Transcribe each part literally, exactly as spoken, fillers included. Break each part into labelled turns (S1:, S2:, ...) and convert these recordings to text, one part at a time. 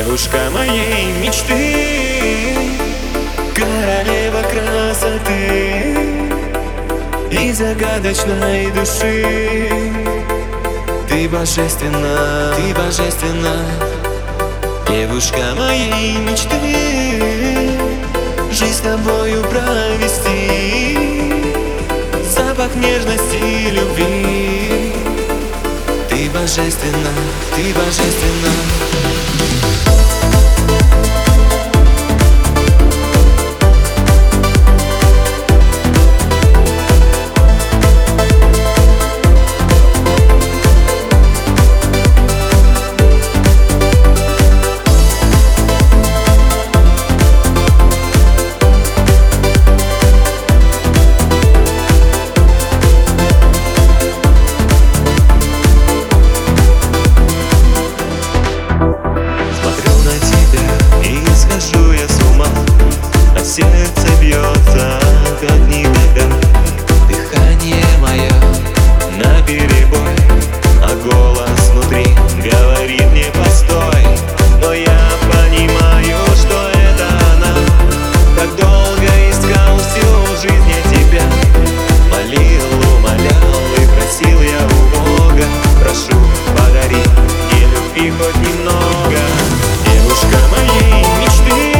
S1: Девушка моей мечты, королева красоты и загадочной души. Ты божественна, ты божественна, девушка моей мечты. Жизнь с тобою провести, запах нежности и любви. Ты божественна, ты божественна. Сердце бьется, как никогда. Дыхание мое наперебой, а голос внутри говорит мне постой. Но я понимаю, что это она. Так долго искал всю жизнь я тебя. Молил, умолял и просил я у Бога. Прошу, подари мне любви хоть немного. Девушка моей мечты,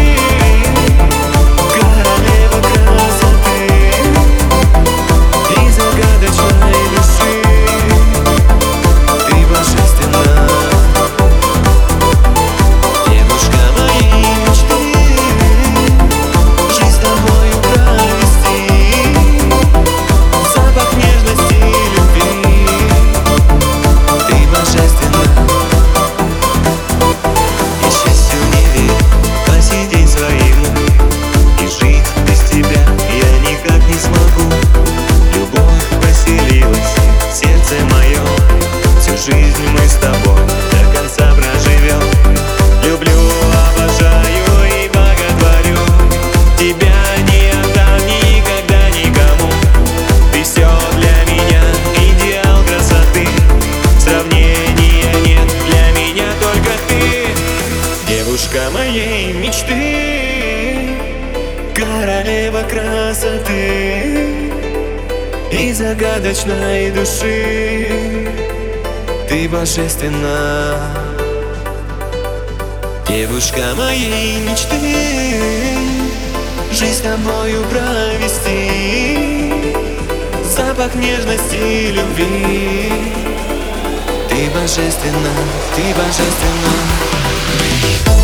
S1: жизнь мы с тобой до конца проживем. Люблю, обожаю и боготворю. Тебя не отдам никогда никому. Ты все для меня, идеал красоты. Сравнения нет, для меня только ты. Девушка моей мечты, королева красоты и загадочной души. Ты божественна, девушка моей мечты. Жизнь с тобою провести, запах нежности и любви. Ты божественна, ты божественна.